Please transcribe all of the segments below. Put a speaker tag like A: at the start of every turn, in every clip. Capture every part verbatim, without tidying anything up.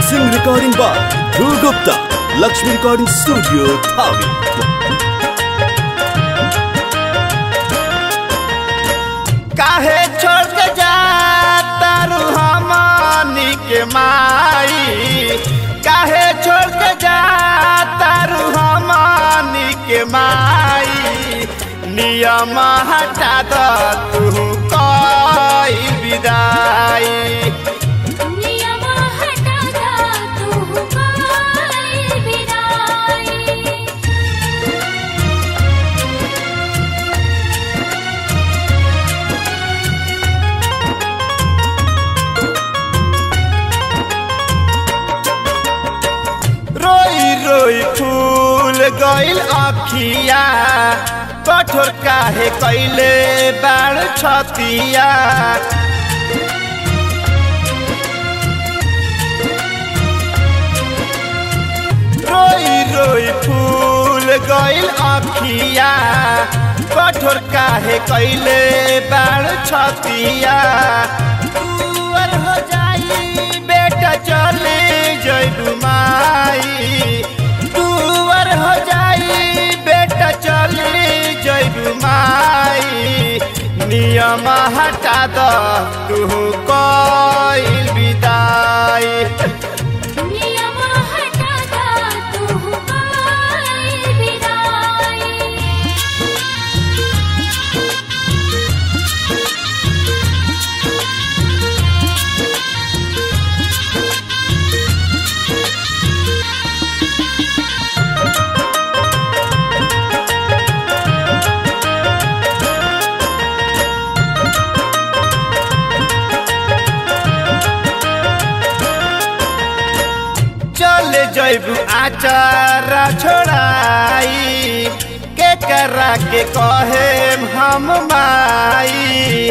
A: Mixing recording by Dhruv Gupta, Lakshmi Recording Studio, Dhawi.
B: काहे छोड़ के जाता रू हमनी के माई, काहे छोड़ के जाता रू हमनी के माई। नियम हटा दो तू कोई विदाई,
C: नियम हटा दो तू कोई विदाई।
B: रोई रोई फूल गइल अखिया, कठोर काहे कैले बाण छतिया। रोई रोई फूल गइल अखिया, कठोर काहे कैले बाण छतिया। तुअर हो जाई बेटा चले जइबू माई, तुअर हो जाई बेटा चले जइबू माई। नियम हटा दो तू कोई विदाई,
C: नियम हटा दो तू कोई विदाई।
B: चले जइबू आचारा छोड़ाई, के करा के कहे हम माई।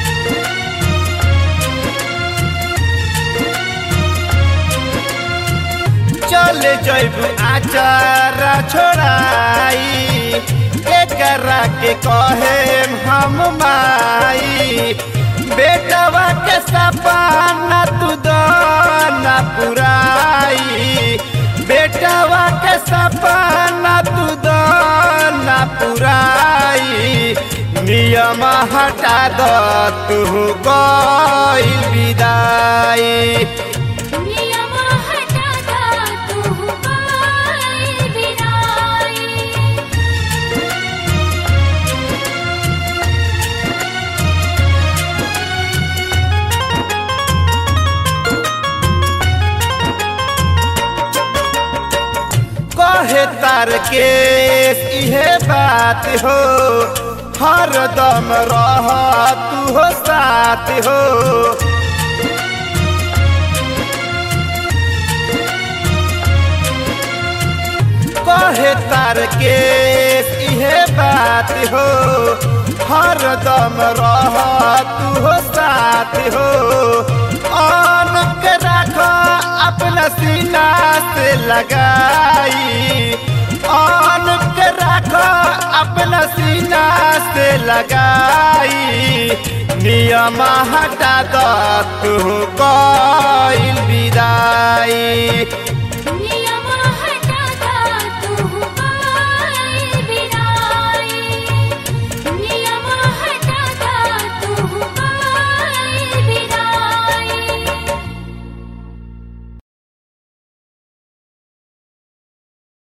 B: चले जइबू आचारा छोड़ाई, के करा के कहे हम माई। बेटवा के सपना तू दाना पुराई, बेटवा के सपना तू दाना पुराई। नियम हटा दो तू कोई विदाई,
C: नियम हटा दो तू कोई विदाई।
B: कहे तार के इहे बात हो, हर दम रह तू हो साथ हो। कहे तार के इहे बात हो, हर दम रह तू हो साथ हो। आन के रखो अपना सीना से लगाई, आन के रखो अपना सीना से लगाई। नियम हटा दो तू को